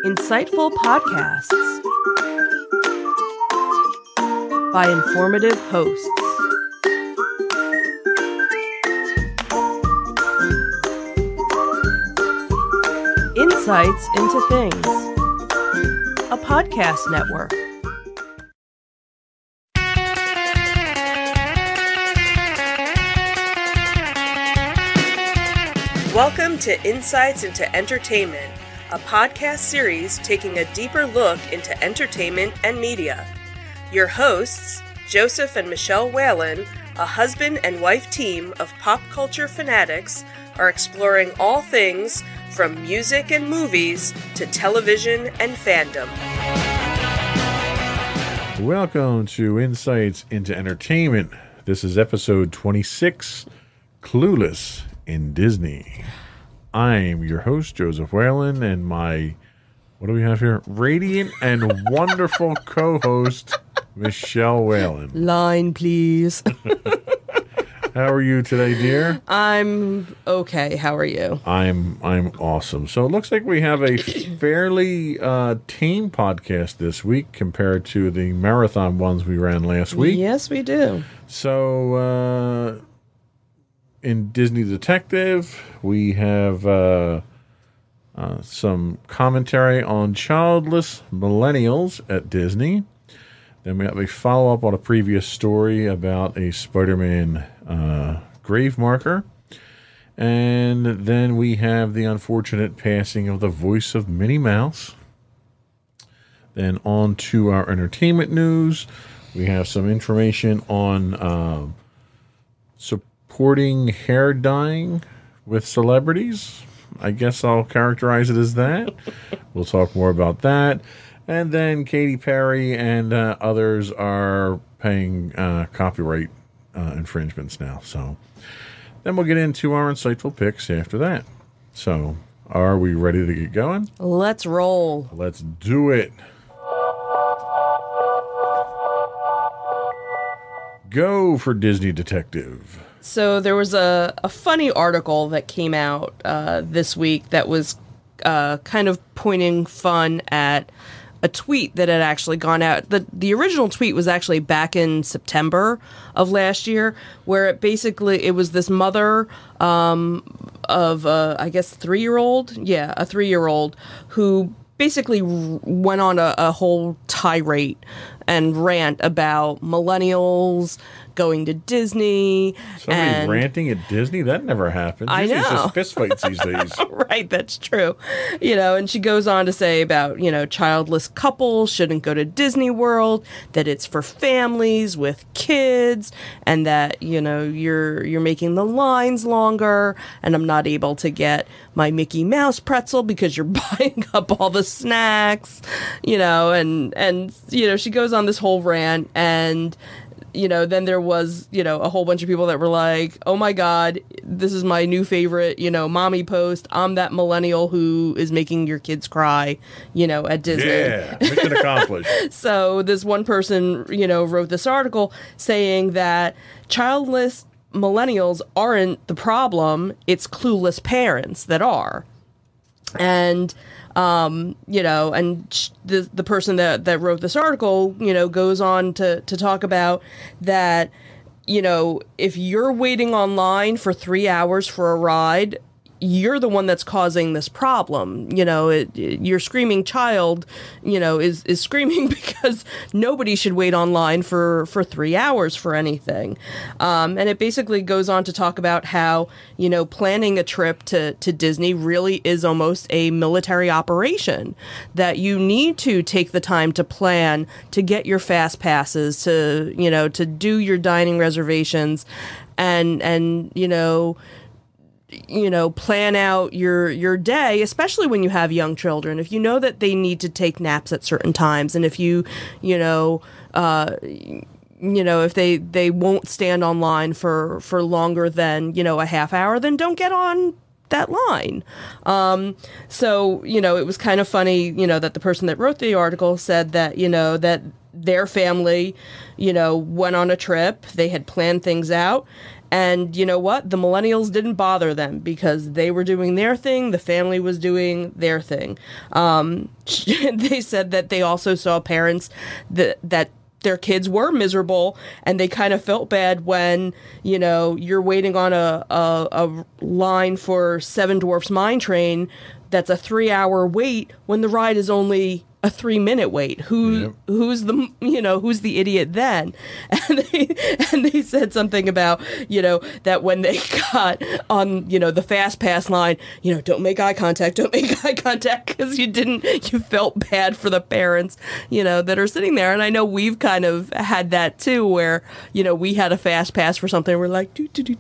Insightful podcasts by informative hosts. Insights into Things, a podcast network. Welcome to Insights into Entertainment, a podcast series taking a deeper look into entertainment and media. Your hosts, Joseph and Michelle Whalen, a husband and wife team of pop culture fanatics, are exploring all things from music and movies to television and fandom. Welcome to Insights into Entertainment. This is episode 26, Clueless in Disney. I'm your host, Joseph Whalen, and my, what do we have here? Radiant and wonderful co-host, Michelle Whalen. Line, please. How are you today, dear? I'm okay. How are you? I'm awesome. So it looks like we have a fairly tame podcast this week compared to the marathon ones we ran last week. Yes, we do. So in Disney Detective, we have some commentary on childless millennials at Disney. Then we have a follow-up on a previous story about a Spider-Man grave marker. And then we have the unfortunate passing of the voice of Minnie Mouse. Then on to our entertainment news. We have some information on supporting hair dyeing with celebrities. I guess I'll characterize it as that. We'll talk more about that. And then Katy Perry and others are paying copyright infringements now. So then we'll get into our insightful picks after that. So are we ready to get going? Let's roll. Let's do it. Go for Disney Detective. So there was a funny article that came out this week that was kind of pointing fun at a tweet that had actually gone out. The original tweet was actually back in September of last year, where it was this mother of I guess 3-year-old, a 3-year-old who basically went on a whole tirade and rant about millennials going to Disney. Somebody's ranting at Disney? That never happens. I know. It's just fist fights these days. Right, that's true. And she goes on to say about, childless couples shouldn't go to Disney World, that it's for families with kids, and that, you're making the lines longer, and I'm not able to get my Mickey Mouse pretzel because you're buying up all the snacks, and she goes on this whole rant, and then there was, a whole bunch of people that were like, oh my God, this is my new favorite, mommy post. I'm that millennial who is making your kids cry, at Disney. Yeah, mission accomplished. So this one person, wrote this article saying that childless millennials aren't the problem. It's clueless parents that are. And and the person that wrote this article, goes on to talk about that, if you're waiting online for 3 hours for a ride, you're the one that's causing this problem. Your screaming child, is screaming because nobody should wait online for 3 hours for anything. And it basically goes on to talk about how, planning a trip to Disney really is almost a military operation, that you need to take the time to plan, to get your fast passes, to do your dining reservations and plan out your day, especially when you have young children. If you know that they need to take naps at certain times, and if if they won't stand online for longer than, a half hour, then don't get on that line. So, it was kind of funny, that the person that wrote the article said that, that their family, went on a trip, they had planned things out, And you know what? The millennials didn't bother them because they were doing their thing. The family was doing their thing. They said that they also saw parents that their kids were miserable, and they kind of felt bad when, you know, you're waiting on a line for Seven Dwarfs Mine Train that's a 3-hour wait when the ride is only a 3-minute wait. Who's the idiot then? And they said something about, you know, that when they got on, you know, the fast pass line, you know, don't make eye contact because you felt bad for the parents, you know, that are sitting there. And I know we've kind of had that too, where, you know, we had a fast pass for something, we're like,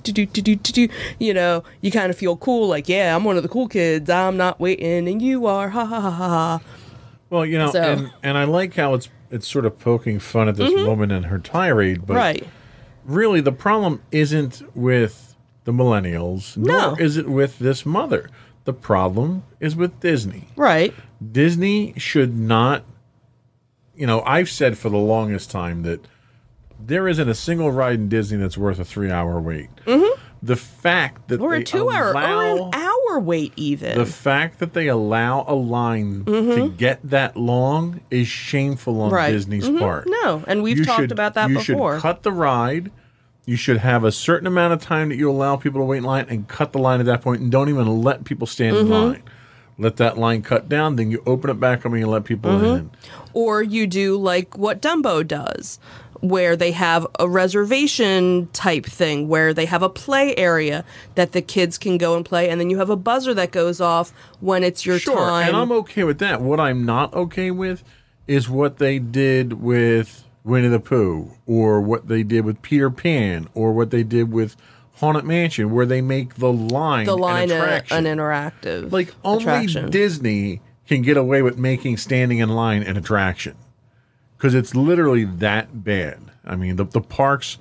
you know, you kind of feel cool, like, yeah, I'm one of the cool kids, I'm not waiting and you are, ha ha ha ha. Well, you know, and I like how it's sort of poking fun at this woman and her tirade, but really the problem isn't with the millennials, nor is it with this mother. The problem is with Disney. Right. Disney should not, you know, I've said for the longest time that there isn't a single ride in Disney that's worth a 3-hour wait. The fact that or a 2-hour or an hour wait, even the fact that they allow a line to get that long is shameful on Disney's part. No, and we've talked about that before. You should cut the ride. You should have a certain amount of time that you allow people to wait in line, and cut the line at that point, and don't even let people stand in line. Let that line cut down, then you open it back up and you let people in. Or you do like what Dumbo does, where they have a reservation type thing, where they have a play area that the kids can go and play, and then you have a buzzer that goes off when it's your time. Sure, and I'm okay with that. What I'm not okay with is what they did with Winnie the Pooh, or what they did with Peter Pan, or what they did with Haunted Mansion, where they make the line an attraction. An interactive like, only attraction. Disney can get away with making standing in line an attraction. Because it's literally that bad. I mean, the parks,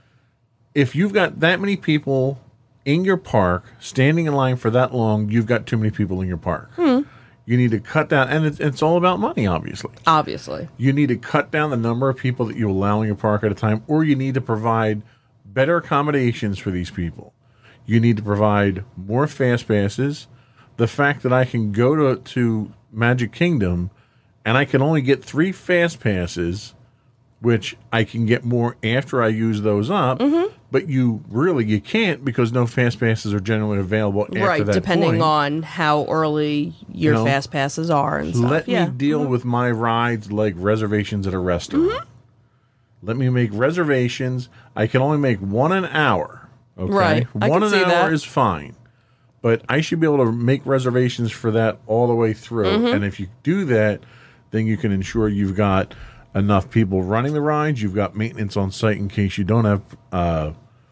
if you've got that many people in your park standing in line for that long, you've got too many people in your park. You need to cut down, and it's all about money, obviously. Obviously. You need to cut down the number of people that you allow in your park at a time, or you need to provide better accommodations for these people. You need to provide more fast passes. The fact that I can go to Magic Kingdom and I can only get 3 fast passes, which I can get more after I use those up, but you can't, because no fast passes are generally available after that point. Right, depending on how early your fast passes are and stuff. Let me deal with my rides like reservations at a restaurant. Let me make reservations. I can only make 1 an hour. Okay? Right. One an hour is fine. But I should be able to make reservations for that all the way through. And if you do that, then you can ensure you've got enough people running the rides. You've got maintenance on site in case you don't have,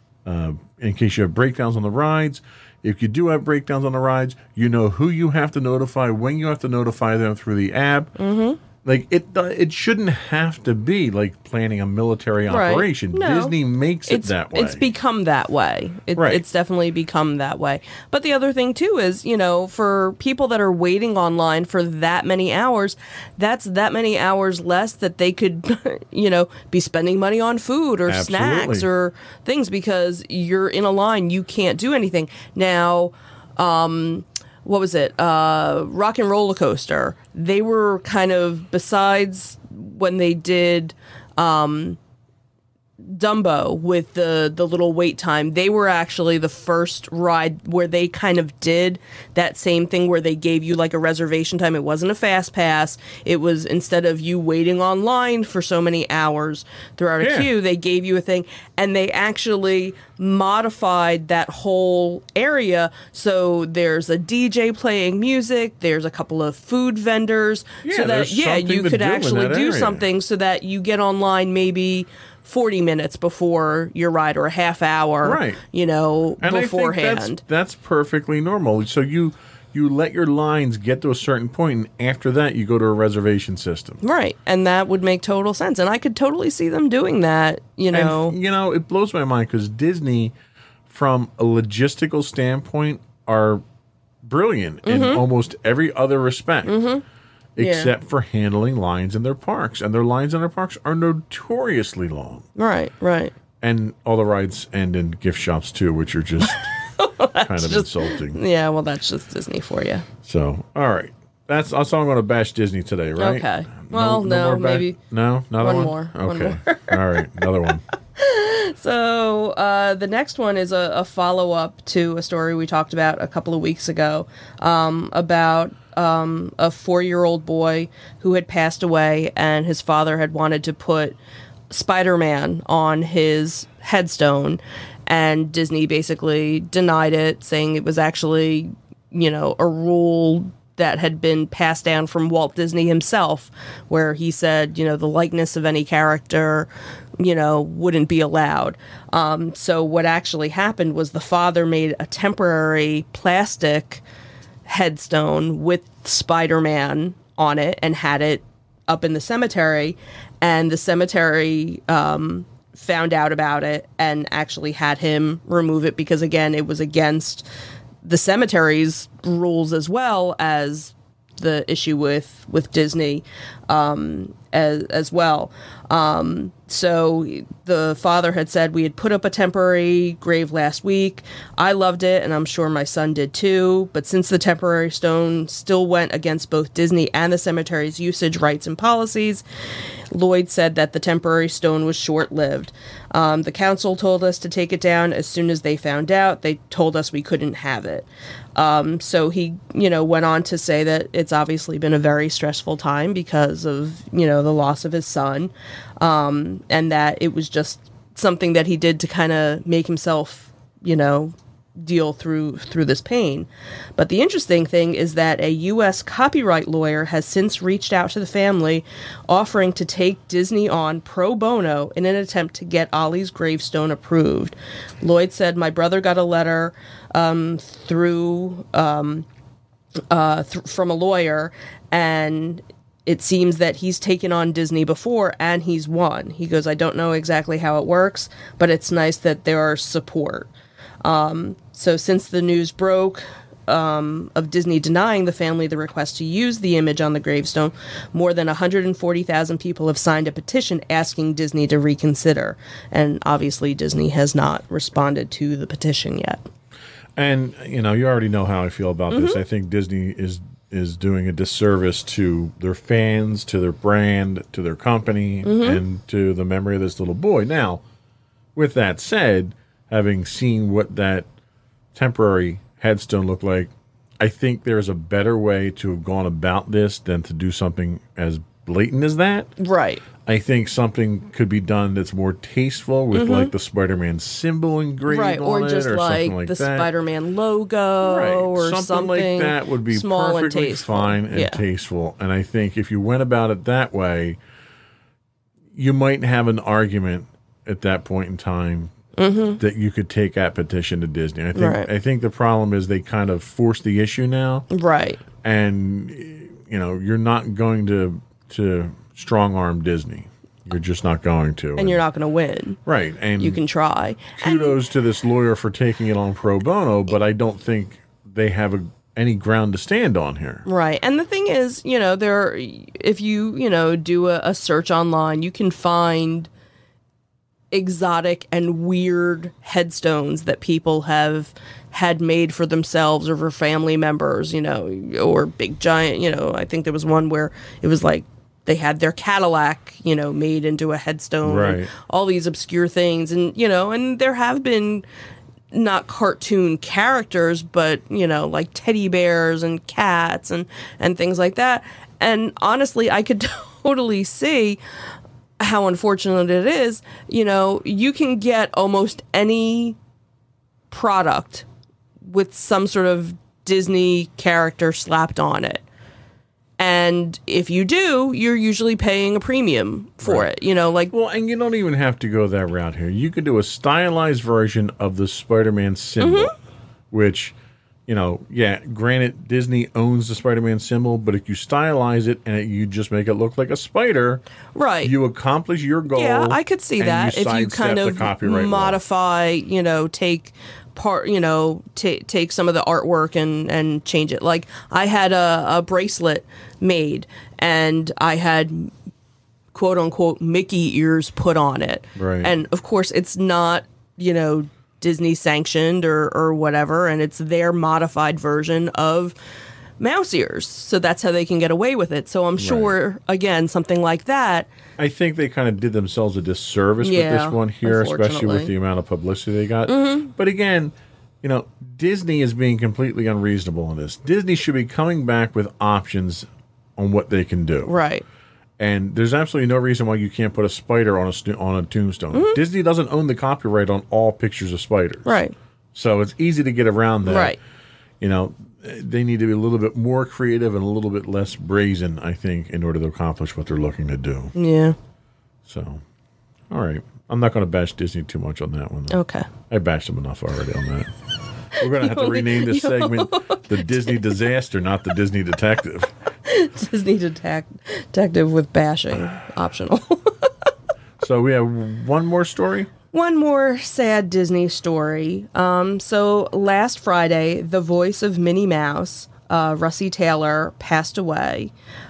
in case you have breakdowns on the rides. If you do have breakdowns on the rides, you know who you have to notify, when you have to notify them through the app. Like, it shouldn't have to be like planning a military operation. No. Disney makes it that way. It's become that way. It's definitely become that way. But the other thing, too, is, you know, for people that are waiting online for that many hours, that's that many hours less that they could, you know, be spending money on food or snacks or things, because you're in a line. You can't do anything. Now, what was it? Rock and Roller Coaster. They were kind of, besides when they did Dumbo with the little wait time, they were actually the first ride where they kind of did that same thing, where they gave you like a reservation time. It wasn't a fast pass. It was, instead of you waiting online for so many hours throughout a queue, they gave you a thing, and they actually modified that whole area. So there's a DJ playing music, there's a couple of food vendors, so that you could actually do something so that you get online maybe 40 minutes before your ride, or a half hour, you know, and beforehand. I think that's perfectly normal. So you let your lines get to a certain point, and after that you go to a reservation system. Right. And that would make total sense. And I could totally see them doing that, you know. And, you know, it blows my mind, because Disney, from a logistical standpoint, are brilliant in almost every other respect. Except for handling lines in their parks. And their lines in their parks are notoriously long. Right. And all the rides end in gift shops too, which are just kind of insulting. Yeah, well, that's just Disney for you. So, all right. That's I'm going to bash Disney today, right? Okay. Well, no, maybe. No, another one one? more. Okay. One more. All right, another one. So the next one is a follow-up to a story we talked about a couple of weeks ago about a 4-year-old boy who had passed away, and his father had wanted to put Spider-Man on his headstone, and Disney basically denied it, saying it was actually, a rule that had been passed down from Walt Disney himself, where he said, the likeness of any character, wouldn't be allowed. So what actually happened was the father made a temporary plastic headstone with Spider-Man on it and had it up in the cemetery, and the cemetery found out about it and actually had him remove it because, again, it was against the cemetery's rules as well as the issue with Disney as well. So the father had said, we had put up a temporary grave last week. I loved it, and I'm sure my son did too. But since the temporary stone still went against both Disney and the cemetery's usage rights and policies, Lloyd said that the temporary stone was short-lived. The council told us to take it down as soon as they found out. They told us we couldn't have it. So he, went on to say that it's obviously been a very stressful time because of, the loss of his son, and that it was just something that he did to kind of make himself, deal through this pain. But the interesting thing is that a U.S. copyright lawyer has since reached out to the family, offering to take Disney on pro bono in an attempt to get Ollie's gravestone approved. Lloyd said, my brother got a letter from a lawyer, and it seems that he's taken on Disney before and he's won. He goes, I don't know exactly how it works, but it's nice that there are support. So since the news broke of Disney denying the family the request to use the image on the gravestone, more than 140,000 people have signed a petition asking Disney to reconsider. And obviously Disney has not responded to the petition yet. And, you already know how I feel about this. I think Disney is doing a disservice to their fans, to their brand, to their company, and to the memory of this little boy. Now, with that said, having seen what that temporary headstone looked like, I think there's a better way to have gone about this than to do something as blatant as that. Right. I think something could be done that's more tasteful with like the Spider-Man symbol engraved on it, or just something like the that. Spider-Man logo, or something like that would be small perfectly and tasteful. fine and tasteful. And I think if you went about it that way, you might have an argument at that point in time that you could take that petition to Disney. I think the problem is they kind of force the issue now, right? And you're not going to strong arm Disney. You're just not going to. And you're not going to win. Right. And you can try. Kudos to this lawyer for taking it on pro bono, but I don't think they have any ground to stand on here. Right. And the thing is, if you, do a search online, you can find exotic and weird headstones that people have had made for themselves or for family members, or big giant, I think there was one where it was like they had their Cadillac, made into a headstone, right? And all these obscure things. And, and there have been not cartoon characters, but, like teddy bears and cats and things like that. And honestly, I could totally see how unfortunate it is. You can get almost any product with some sort of Disney character slapped on it. And if you do, you're usually paying a premium for it, Well, and you don't even have to go that route here. You could do a stylized version of the Spider-Man symbol, which, granted, Disney owns the Spider-Man symbol, but if you stylize it and you just make it look like a spider, right, you accomplish your goal. Yeah, I could see that if you kind of modify, take part, take some of the artwork and change it. Like I had a bracelet made, and I had quote unquote Mickey ears put on it. Right. And of course, it's not, Disney sanctioned or whatever, and it's their modified version of mouse ears. So that's how they can get away with it. So I'm sure, again, something like that. I think they kind of did themselves a disservice with this one here, especially with the amount of publicity they got. But again, Disney is being completely unreasonable on this. Disney should be coming back with options on what they can do. Right. And there's absolutely no reason why you can't put a spider on a tombstone. Disney doesn't own the copyright on all pictures of spiders. Right. So it's easy to get around that. Right. They need to be a little bit more creative and a little bit less brazen, I think, in order to accomplish what they're looking to do. Yeah. So, all right. I'm not going to bash Disney too much on that one, though. Okay. I bashed them enough already on that. We're going to have to rename this segment the Disney Disaster, not the Disney Detective. Disney detective with bashing optional. So we have one more story? One more sad Disney story. So last Friday, the voice of Minnie Mouse, Russi Taylor, passed away.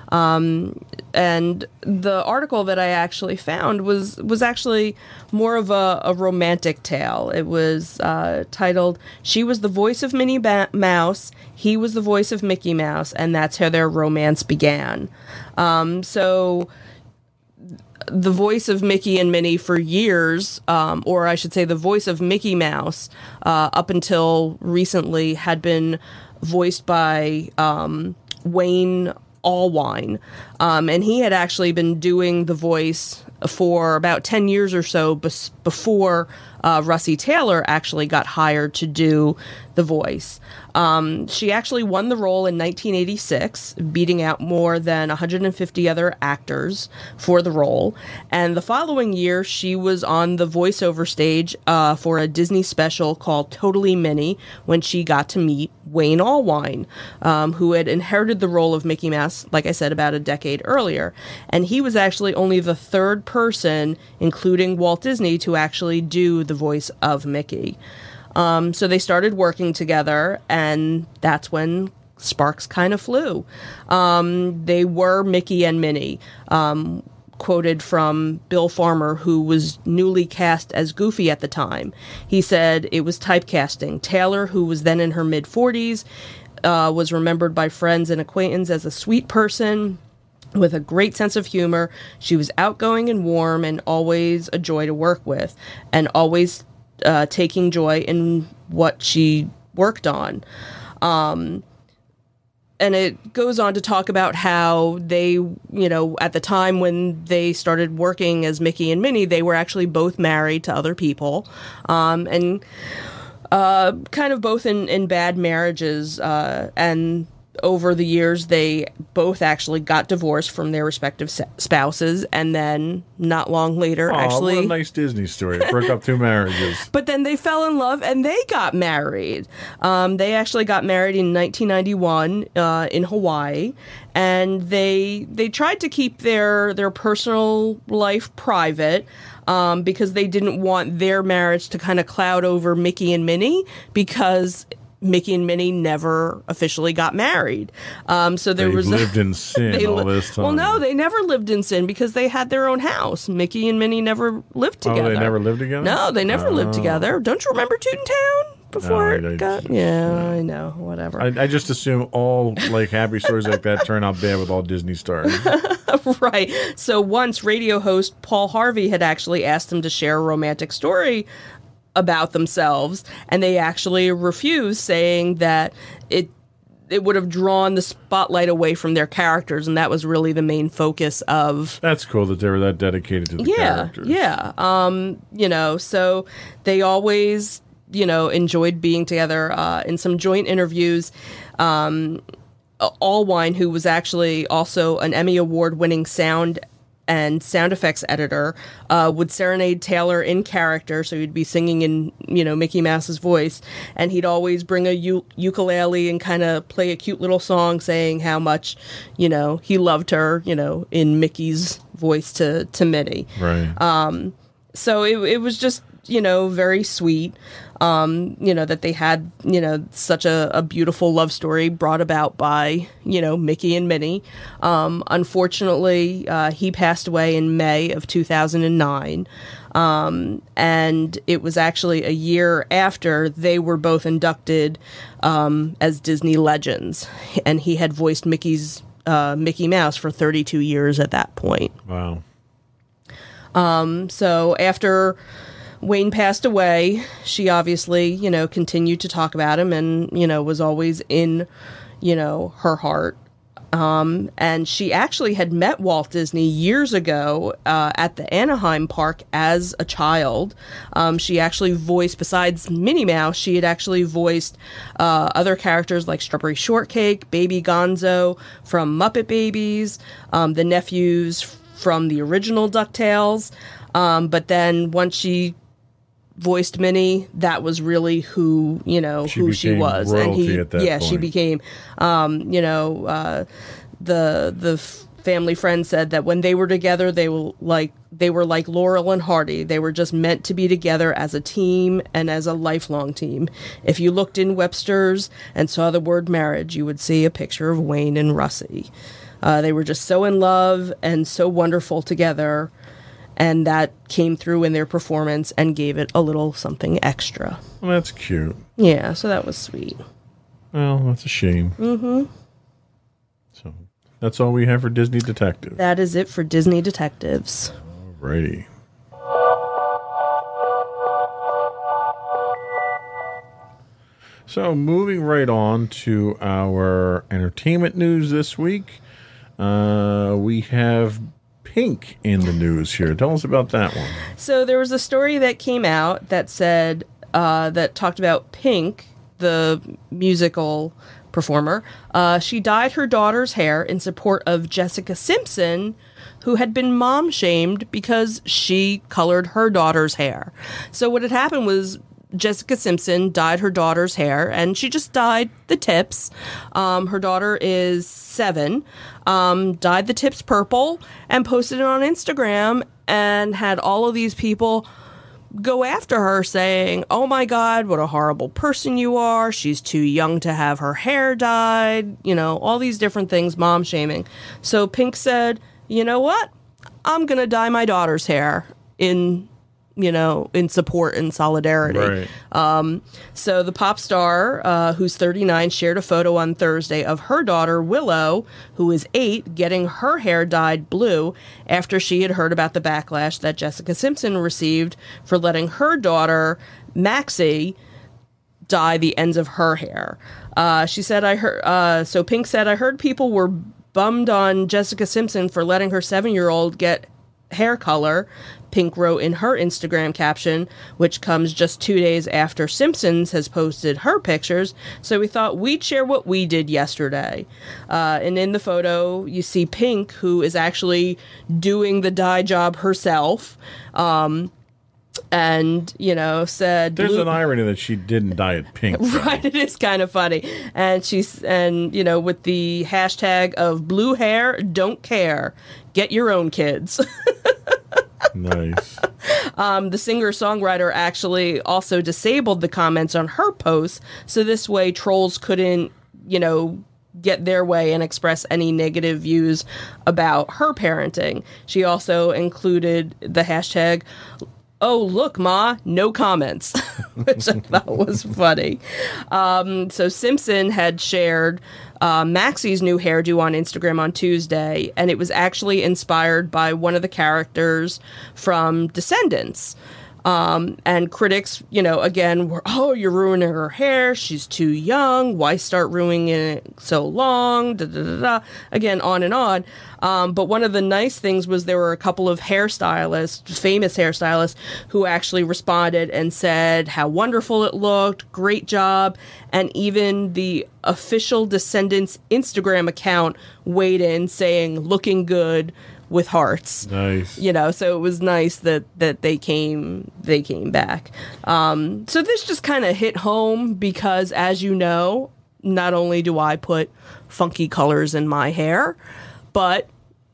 And the article that I actually found was actually more of a romantic tale. It was titled, "She was the voice of Minnie Mouse, he was the voice of Mickey Mouse, and that's how their romance began." So the voice of Mickey and Minnie for years, or I should say the voice of Mickey Mouse, up until recently had been voiced by Wayne Allwine. And he had actually been doing the voice for about 10 years or so before Russi Taylor actually got hired to do the voice. She actually won the role in 1986, beating out more than 150 other actors for the role. And the following year, she was on the voiceover stage for a Disney special called Totally Minnie, when she got to meet Wayne Allwine, who had inherited the role of Mickey Mouse, like I said, about a decade earlier. And he was actually only the third person, including Walt Disney, to actually do the voice of Mickey. So they started working together, and that's when sparks kind of flew. They were Mickey and Minnie, quoted from Bill Farmer, who was newly cast as Goofy at the time. He said it was typecasting. Taylor, who was then in her mid-40s, was remembered by friends and acquaintances as a sweet person with a great sense of humor. She was outgoing and warm and always a joy to work with, and always taking joy in what she worked on. And it goes on to talk about how they, at the time when they started working as Mickey and Minnie, they were actually both married to other people, and kind of both in bad marriages, and over the years, they both actually got divorced from their respective spouses, and then not long later, actually... what a nice Disney story. Broke up two marriages. But then they fell in love, and they got married. They actually got married in 1991 in Hawaii, and they tried to keep their personal life private, because they didn't want their marriage to kind of cloud over Mickey and Minnie, because Mickey and Minnie never officially got married. So there was lived in sin all this time. Well, no, they never lived in sin because they had their own house. Mickey and Minnie never lived together. Oh, they never lived together? No, they never lived together. Don't you remember Toontown? Before No, it got... Yeah, I know. Whatever. I just assume all happy stories like that turn out bad with all Disney stars. Right. So once radio host Paul Harvey had actually asked them to share a romantic story about themselves, and they actually refused, saying that it would have drawn the spotlight away from their characters, and that was really the main focus of... That's cool that they were that dedicated to the characters. Yeah. So they always, enjoyed being together. In some joint interviews, Allwine, who was actually also an Emmy Award-winning sound and sound effects editor, would serenade Taylor in character, so he'd be singing in, Mickey Mouse's voice, and he'd always bring a ukulele and kind of play a cute little song saying how much, he loved her, in Mickey's voice to Minnie. Right. So it was just, very sweet. that they had, such a beautiful love story brought about by, Mickey and Minnie. Unfortunately, he passed away in May of 2009. And it was actually a year after they were both inducted as Disney legends. And he had voiced Mickey Mouse for 32 years at that point. Wow. So after Wayne passed away, she obviously, continued to talk about him and, was always in, her heart. And she actually had met Walt Disney years ago at the Anaheim Park as a child. She actually voiced, besides Minnie Mouse, she had actually voiced other characters like Strawberry Shortcake, Baby Gonzo from Muppet Babies, the nephews from the original DuckTales. But then once she voiced Minnie, that was really who she was. And she became the family friend said that when they were together, they were like Laurel and Hardy. They were just meant to be together as a team and as a lifelong team. If you looked in Webster's and saw the word marriage, you would see a picture of Wayne and Russie. They were just so in love and so wonderful together. And that came through in their performance and gave it a little something extra. Well, that's cute. Yeah, so that was sweet. Well, that's a shame. Mm-hmm. So that's all we have for Disney Detectives. That is it for Disney Detectives. Alrighty. So moving right on to our entertainment news this week, we have Pink in the news here. Tell us about that one. So there was a story that came out that said, that talked about Pink, the musical performer. She dyed her daughter's hair in support of Jessica Simpson, who had been mom shamed because she colored her daughter's hair. So what had happened was Jessica Simpson dyed her daughter's hair, and she just dyed the tips. Her daughter is 7. Dyed the tips purple and posted it on Instagram and had all of these people go after her saying, "Oh my God, what a horrible person you are. She's too young to have her hair dyed." All these different things, mom shaming. So Pink said, "You know what? I'm going to dye my daughter's hair in support and solidarity." Right. So the pop star, who's 39, shared a photo on Thursday of her daughter, Willow, who is 8, getting her hair dyed blue after she had heard about the backlash that Jessica Simpson received for letting her daughter, Maxie, dye the ends of her hair. She said, so Pink said, "I heard people were bummed on Jessica Simpson for letting her 7-year-old get hair color," Pink wrote in her Instagram caption, which comes just 2 days after Simpsons has posted her pictures. So we thought we'd share what we did yesterday. And in the photo, you see Pink, who is actually doing the dye job herself. And, said... There's an irony that she didn't dye it pink. Right, it is kind of funny. And with the hashtag of blue hair, don't care. Get your own kids. Nice. The singer-songwriter actually also disabled the comments on her posts, so this way trolls couldn't, get their way and express any negative views about her parenting. She also included the hashtag, "Oh, look, Ma, no comments," which I thought was funny. So Simpson had shared Maxie's new hairdo on Instagram on Tuesday, and it was actually inspired by one of the characters from Descendants. And critics, again, were, "Oh, you're ruining her hair. She's too young. Why start ruining it so long?" Da, da, da, da. Again, on and on. But one of the nice things was there were a couple of hairstylists, famous hairstylists, who actually responded and said how wonderful it looked, great job. And even the official Descendants Instagram account weighed in saying, "Looking good," with hearts. Nice. So it was nice that they came back. So this just kind of hit home because, as you know, not only do I put funky colors in my hair, but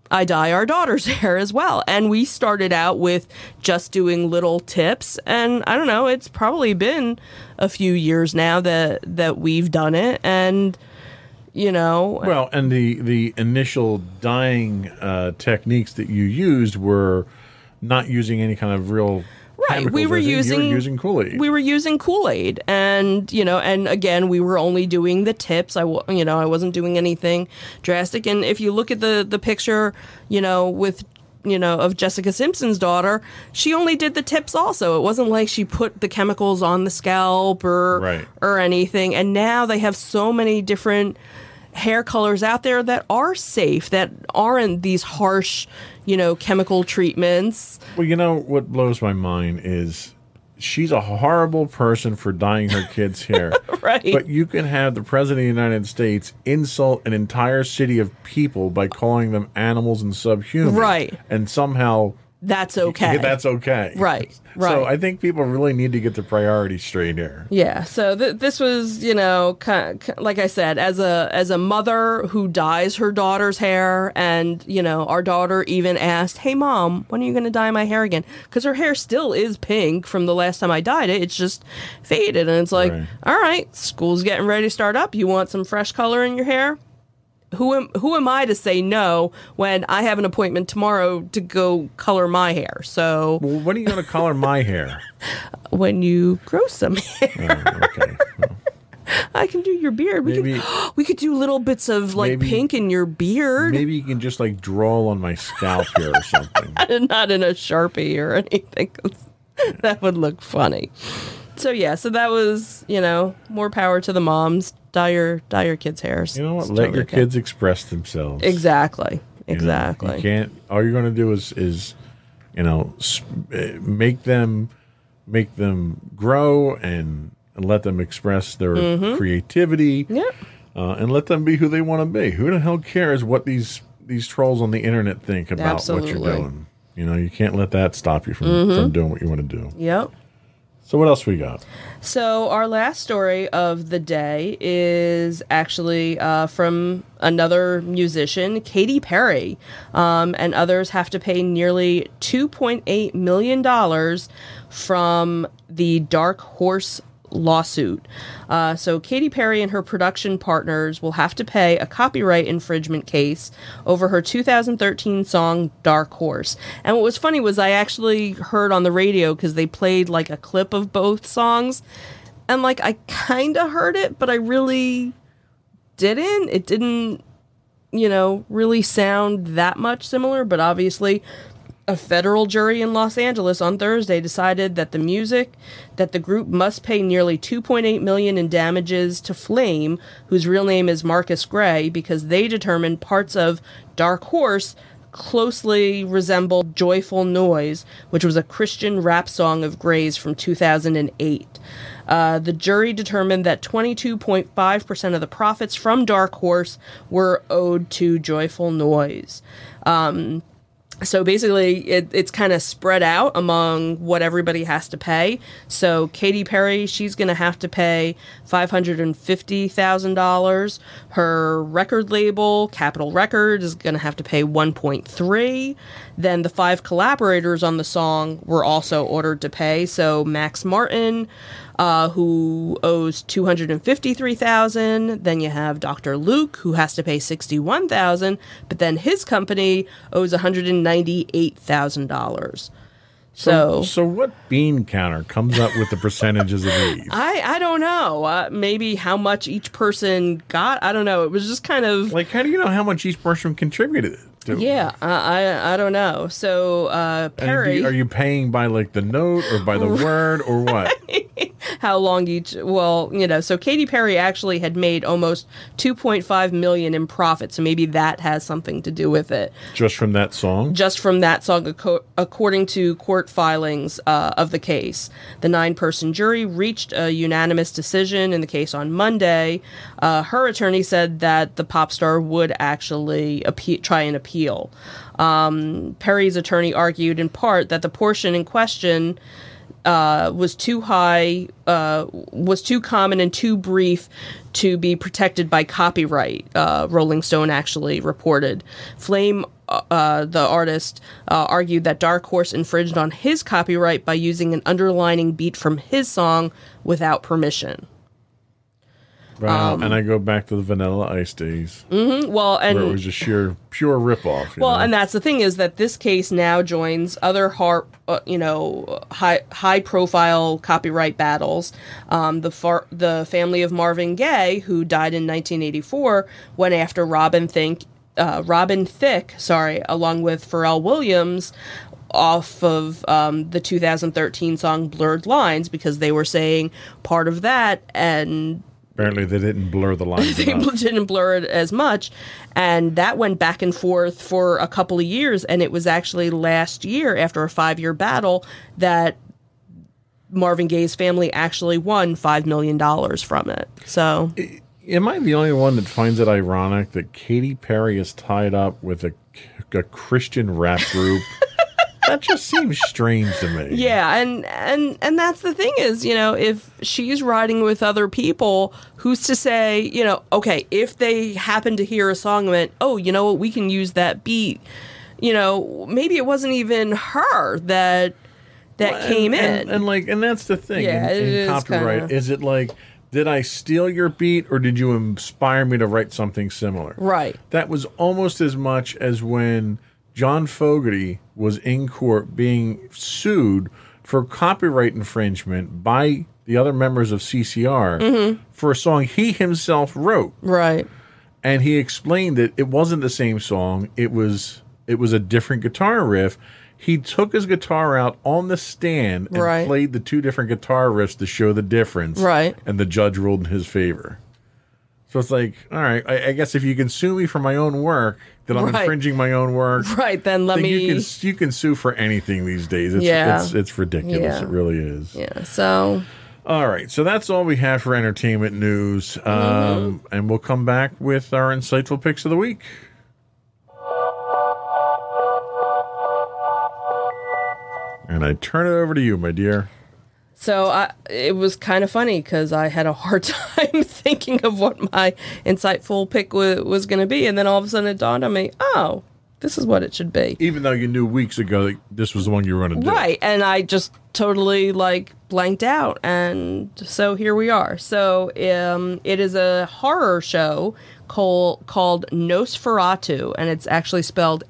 I dye our daughter's hair as well. And we started out with just doing little tips. And I don't know, it's probably been a few years now that we've done it. And, you know. Well, and the initial dyeing techniques that you used were not using any kind of real right. We were using Kool-Aid. We were using Kool-Aid, and and again, we were only doing the tips. I wasn't doing anything drastic. And if you look at the picture, with of Jessica Simpson's daughter, she only did the tips also. It wasn't like she put the chemicals on the scalp or anything. And now they have so many different hair colors out there that are safe, that aren't these harsh, chemical treatments. Well, what blows my mind is she's a horrible person for dyeing her kids' hair. Right. But you can have the President of the United States insult an entire city of people by calling them animals and subhuman. Right. And somehow that's okay. That's okay. Right. So I think people really need to get the priorities straight here. Yeah. So this was, like I said, as a mother who dyes her daughter's hair, and our daughter even asked, "Hey, Mom, when are you going to dye my hair again?" Because her hair still is pink from the last time I dyed it. It's just faded, and it's like, all right, school's getting ready to start up. You want some fresh color in your hair? Who am I to say no when I have an appointment tomorrow to go color my hair? So, well, when are you going to color my hair? When you grow some hair. Oh, okay. Well, I can do your beard. We could do little bits of pink in your beard. Maybe you can just draw on my scalp here or something. Not in a Sharpie or anything. That would look funny. So that was, more power to the moms. Dye your kids' hairs. You know what? Let your kids express themselves. Exactly. You can't. All you're going to do is make them grow and let them express their creativity. Yeah. And let them be who they want to be. Who the hell cares what these trolls on the internet think about what you're doing? You can't let that stop you from doing what you want to do. Yep. So what else we got? So our last story of the day is actually from another musician, Katy Perry, and others have to pay nearly $2.8 million from the Dark Horse lawsuit. So Katy Perry and her production partners will have to pay a copyright infringement case over her 2013 song Dark Horse. And what was funny was I actually heard on the radio, because they played a clip of both songs, and I kind of heard it, but I really didn't. It didn't, really sound that much similar, but obviously a federal jury in Los Angeles on Thursday decided that the group must pay nearly $2.8 million in damages to Flame, whose real name is Marcus Gray, because they determined parts of Dark Horse closely resembled Joyful Noise, which was a Christian rap song of Gray's from 2008. The jury determined that 22.5% of the profits from Dark Horse were owed to Joyful Noise. So basically, it's kind of spread out among what everybody has to pay. So Katy Perry, she's going to have to pay $550,000. Her record label, Capitol Records, is going to have to pay $1.3. Then the 5 collaborators on the song were also ordered to pay. So Max Martin, who owes $253,000. Then you have Dr. Luke, who has to pay $61,000, but then his company owes $198,000. So what bean counter comes up with the percentages of these? I don't know. Maybe how much each person got. I don't know. It was just kind of how do you know how much each person contributed to? Yeah, I don't know. So Perry, are you paying by the note or by the word or what? How long each? Well, so Katy Perry actually had made almost $2.5 million in profit, so maybe that has something to do with it. Just from that song? Just from that song, according to court filings of the case. The 9-person jury reached a unanimous decision in the case on Monday. Her attorney said that the pop star would actually try and appeal. Perry's attorney argued in part that the portion in question was too high, was too common and too brief to be protected by copyright. Rolling Stone actually reported. Flame, the artist, argued that Dark Horse infringed on his copyright by using an underlining beat from his song without permission. Wow, and I go back to the Vanilla Ice days. Mm-hmm. Well, and where it was just pure ripoff. Well, and that's the thing is that this case now joins other high profile copyright battles. The family of Marvin Gaye, who died in 1984, went after Robin Thicke, along with Pharrell Williams, off of the 2013 song Blurred Lines, because they were saying part of that, and apparently they didn't blur the lines they enough. didn't blur it as much, and that went back and forth for a couple of years, and it was actually last year, after a 5-year battle, that Marvin Gaye's family actually won $5 million from it. So, am I the only one that finds it ironic that Katy Perry is tied up with a Christian rap group? That just seems strange to me. Yeah, and that's the thing is, if she's riding with other people, who's to say, okay, if they happen to hear a song and went, oh, you know what, we can use that beat, maybe it wasn't even her that came in. And that's the thing. Yeah, in copyright, is it like, did I steal your beat or did you inspire me to write something similar? Right. That was almost as much as when John Fogerty was in court being sued for copyright infringement by the other members of CCR for a song he himself wrote. Right. And he explained that it wasn't the same song. It was a different guitar riff. He took his guitar out on the stand and played the two different guitar riffs to show the difference. Right. And the judge ruled in his favor. So it's like, all right, I guess if you can sue me for my own work, that I'm infringing my own work, then you can sue for anything these days. It's ridiculous. Yeah. It really is. Yeah. So. All right. So that's all we have for entertainment news. And we'll come back with our insightful picks of the week. And I turn it over to you, my dear. So it was kind of funny because I had a hard time thinking of what my insightful pick was going to be. And then all of a sudden it dawned on me, oh, this is what it should be. Even though you knew weeks ago that this was the one you were going to do. Right. And I just totally blanked out. And so here we are. So it is a horror show called Nosferatu. And it's actually spelled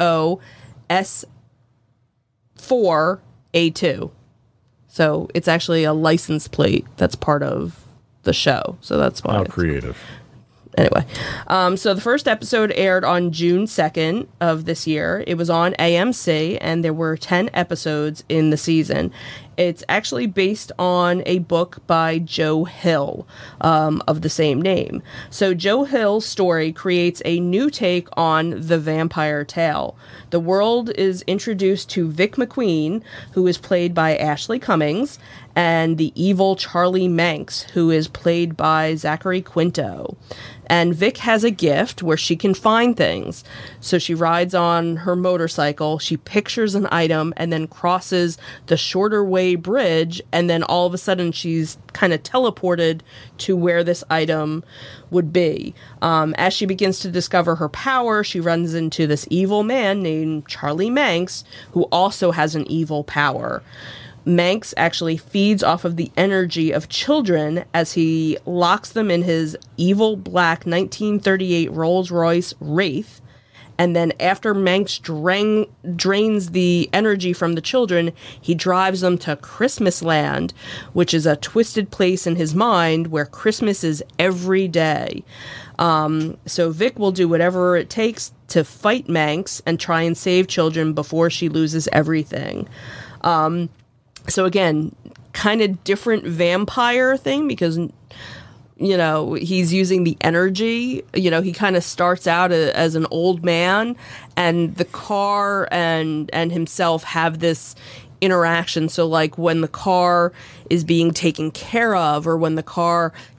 NOS4A2. So it's actually a license plate that's part of the show. So that's why. How creative. Anyway, so the first episode aired on June 2nd of this year. It was on AMC, and there were 10 episodes in the season. It's actually based on a book by Joe Hill of the same name. So Joe Hill's story creates a new take on the vampire tale. The world is introduced to Vic McQueen, who is played by Ashley Cummings, and the evil Charlie Manx, who is played by Zachary Quinto. And Vic has a gift where she can find things. So she rides on her motorcycle, she pictures an item, and then crosses the shorter way bridge, and then all of a sudden she's kind of teleported to where this item would be. As she begins to discover her power, she runs into this evil man named Charlie Manx, who also has an evil power. Manx actually feeds off of the energy of children as he locks them in his evil black 1938 Rolls-Royce Wraith. And then after Manx drains the energy from the children, he drives them to Christmasland, which is a twisted place in his mind where Christmas is every day. So Vic will do whatever it takes to fight Manx and try and save children before she loses everything. So again, kind of different vampire thing because, he's using the energy. He kind of starts out as an old man, and the car and himself have this interaction. So when the car is being taken care of, or when the car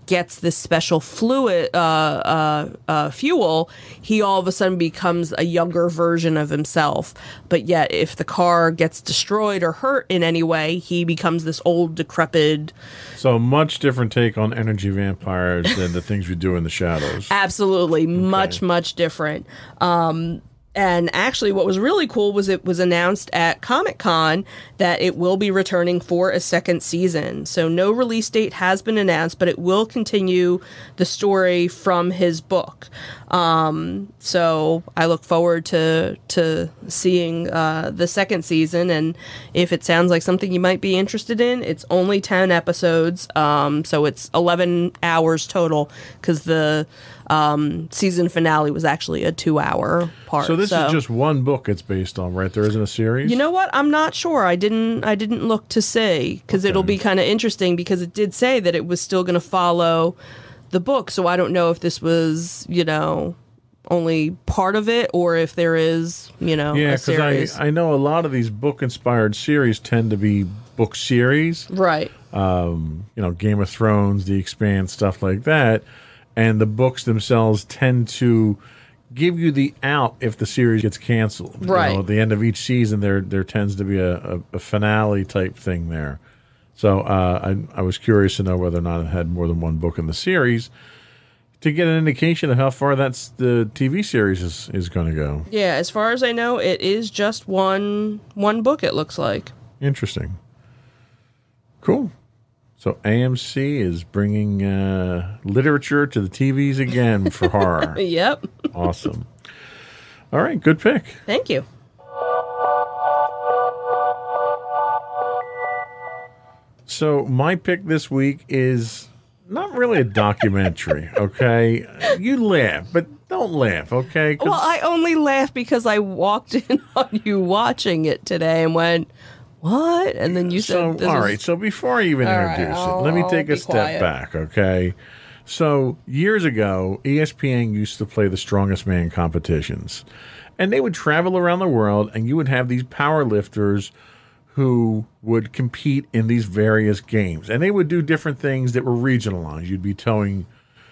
gets this special fluid fuel, he all of a sudden becomes a younger version of himself. But yet, if the car gets destroyed or hurt in any way, he becomes this old, decrepit. So much different take on energy vampires than the things we do in the shadows. Absolutely, much different. And actually, what was really cool was it was announced at Comic-Con that it will be returning for a second season. So no release date has been announced, but it will continue the story from his book. So I look forward to seeing the second season. And if it sounds like something you might be interested in, it's only 10 episodes. So it's 11 hours total because the season finale was actually a 2-hour part. So this is just one book it's based on, right? There isn't a series? You know what? I'm not sure. I didn't look to see because it'll be kind of interesting because it did say that it was still going to follow the book. So I don't know if this was, only part of it or if there is, a series. Because I know a lot of these book-inspired series tend to be book series. Right. Game of Thrones, The Expanse, stuff like that. And the books themselves tend to give you the out if the series gets canceled. Right. At the end of each season, there tends to be a finale type thing there. So I was curious to know whether or not it had more than one book in the series to get an indication of how far the TV series is going to go. Yeah, as far as I know, it is just one book, it looks like. Interesting. Cool. So AMC is bringing literature to the TVs again for horror. Yep. Awesome. All right, good pick. Thank you. So my pick this week is not really a documentary, okay? You laugh, but don't laugh, okay? Well, I only laugh because I walked in on you watching it today and went, what? And then you said, all right. So before I even introduce it, let me take a step back, okay? So years ago, ESPN used to play the Strongest Man competitions. And they would travel around the world, and you would have these power lifters who would compete in these various games. And they would do different things that were regionalized. You'd be towing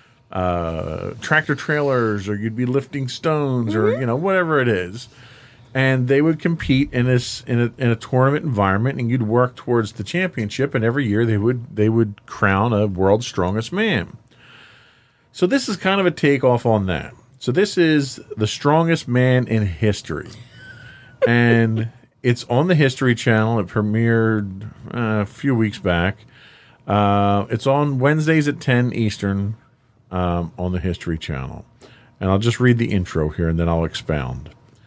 tractor trailers, or you'd be lifting stones, or, whatever it is. And they would compete in a tournament environment, and you'd work towards the championship. And every year they would crown a world's strongest man. So this is kind of a takeoff on that. So this is the strongest man in history, and it's on the History Channel. It premiered a few weeks back. It's on Wednesdays at 10 Eastern on the History Channel, and I'll just read the intro here, and then I'll expound.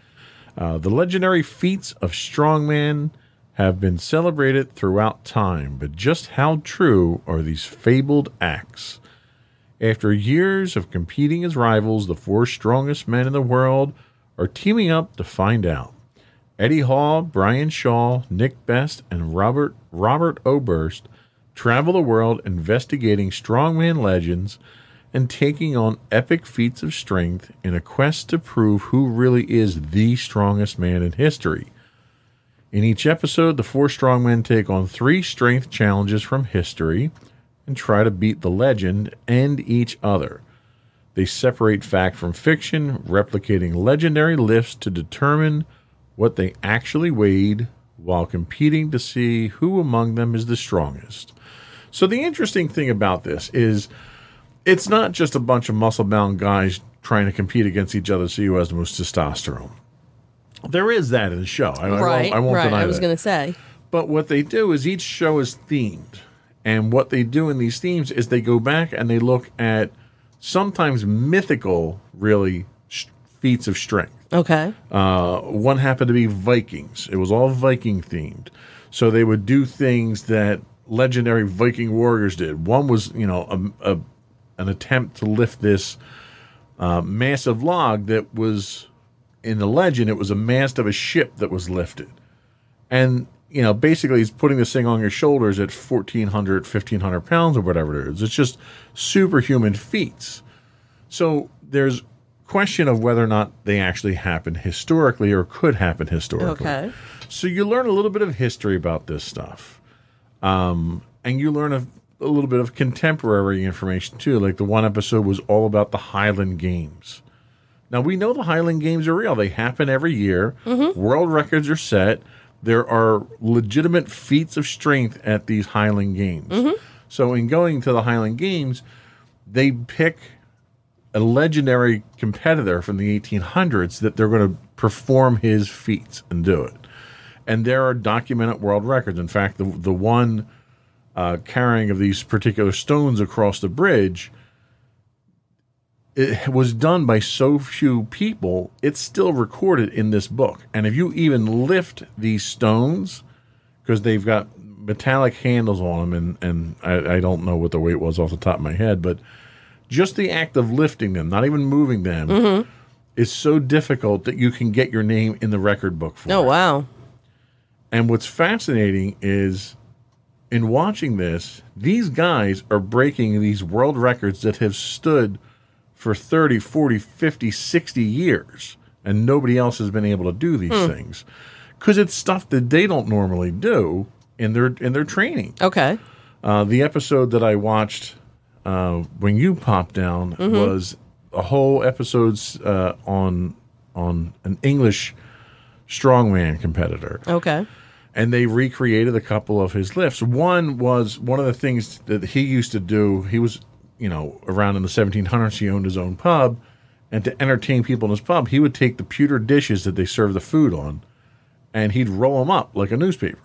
The legendary feats of strongman have been celebrated throughout time, but just how true are these fabled acts? After years of competing as rivals, the 4 strongest men in the world are teaming up to find out. Eddie Hall, Brian Shaw, Nick Best, and Robert Oberst travel the world investigating strongman legends and taking on epic feats of strength in a quest to prove who really is the strongest man in history. In each episode, the 4 strongmen take on 3 strength challenges from history and try to beat the legend and each other. They separate fact from fiction, replicating legendary lifts to determine what they actually weighed while competing to see who among them is the strongest. So the interesting thing about this is it's not just a bunch of muscle-bound guys trying to compete against each other to see who has the most testosterone. There is that in the show. I won't deny that. I was going to say. But what they do is each show is themed. And what they do in these themes is they go back and they look at sometimes mythical, really, feats of strength. Okay. One happened to be Vikings. It was all Viking themed. So they would do things that legendary Viking warriors did. One was, an attempt to lift this massive log that was, in the legend, it was a mast of a ship that was lifted. And, basically he's putting this thing on your shoulders at 1,400, 1,500 pounds or whatever it is. It's just superhuman feats. So there's question of whether or not they actually happened historically or could happen historically. Okay. So you learn a little bit of history about this stuff. And you learn a little bit of contemporary information too. Like the one episode was all about the Highland Games. Now we know the Highland Games are real. They happen every year. World records are set. There are legitimate feats of strength at these Highland Games. So in going to the Highland Games, they pick a legendary competitor from the 1800s that they're going to perform his feats and do it. And there are documented world records. In fact, the one carrying of these particular stones across the bridge, it was done by so few people, it's still recorded in this book. And if you even lift these stones, because they've got metallic handles on them, and I don't know what the weight was off the top of my head, but just the act of lifting them, not even moving them, is so difficult that you can get your name in the record book for it. Oh, wow. And what's fascinating is, in watching this, these guys are breaking these world records that have stood for 30, 40, 50, 60 years, and nobody else has been able to do these things. Because it's stuff that they don't normally do in their training. Okay. The episode that I watched when you popped down was a whole episode on an English strongman competitor. Okay. And they recreated a couple of his lifts. One was one of the things that he used to do. He was, around in the 1700s, he owned his own pub. And to entertain people in his pub, he would take the pewter dishes that they served the food on, and he'd roll them up like a newspaper.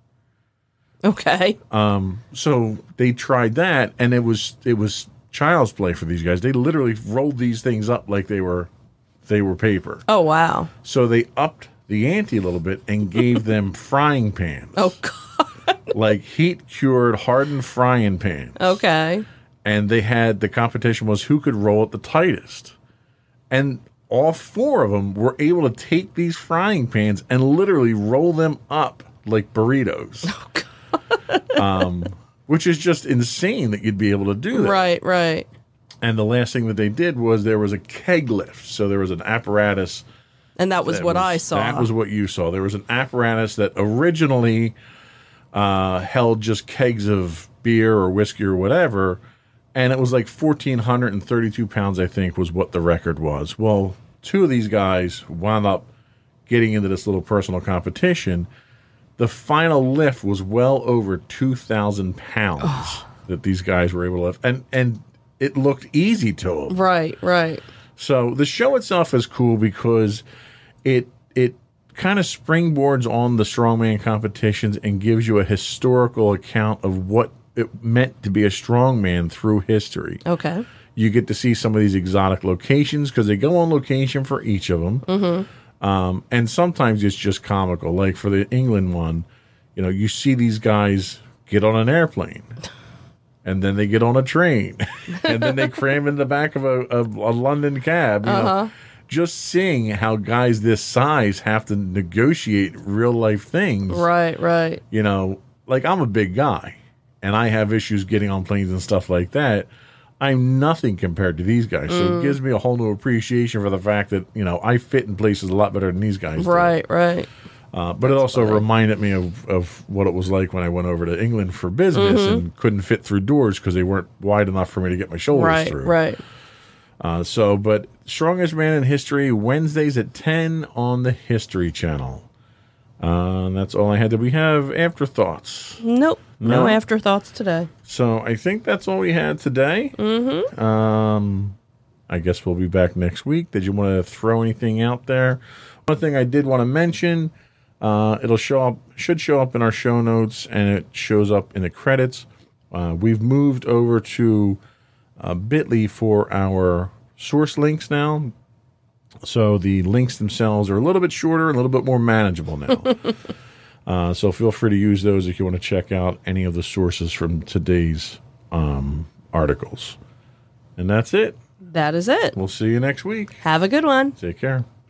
Okay. So they tried that, and it was child's play for these guys. They literally rolled these things up like they were paper. Oh, wow. So they upped the ante a little bit and gave them frying pans. Oh, God. Like heat-cured, hardened frying pans. Okay. And the competition was who could roll it the tightest. And all four of them were able to take these frying pans and literally roll them up like burritos. Oh, God. Which is just insane that you'd be able to do that. Right, right. And the last thing that they did was there was a keg lift. So there was an apparatus. And that was what I saw. That was what you saw. There was an apparatus that originally held just kegs of beer or whiskey or whatever. And it was like 1,432 pounds, I think, was what the record was. Well, two of these guys wound up getting into this little personal competition. The final lift was well over 2,000 pounds that these guys were able to lift. And it looked easy to them. Right, right. So the show itself is cool because it kind of springboards on the strongman competitions and gives you a historical account of what it meant to be a strongman through history. Okay. You get to see some of these exotic locations because they go on location for each of them. And sometimes it's just comical. Like for the England one, you see these guys get on an airplane. And then they get on a train. And then they cram in the back of a London cab. Just seeing how guys this size have to negotiate real life things. Right, right. Like I'm a big guy. And I have issues getting on planes and stuff like that. I'm nothing compared to these guys. So it gives me a whole new appreciation for the fact that, I fit in places a lot better than these guys do. Right, right. But it also reminded me of what it was like when I went over to England for business and couldn't fit through doors because they weren't wide enough for me to get my shoulders through. Right, right. But Strongest Man in History, Wednesdays at 10 on the History Channel. That's all I had. Did we have afterthoughts? Nope. No afterthoughts today. So I think that's all we had today. I guess we'll be back next week. Did you want to throw anything out there? One thing I did want to mention, should show up in our show notes, and it shows up in the credits. We've moved over to Bitly for our source links now. So the links themselves are a little bit shorter, a little bit more manageable now. So feel free to use those if you want to check out any of the sources from today's articles. And that's it. That is it. We'll see you next week. Have a good one. Take care.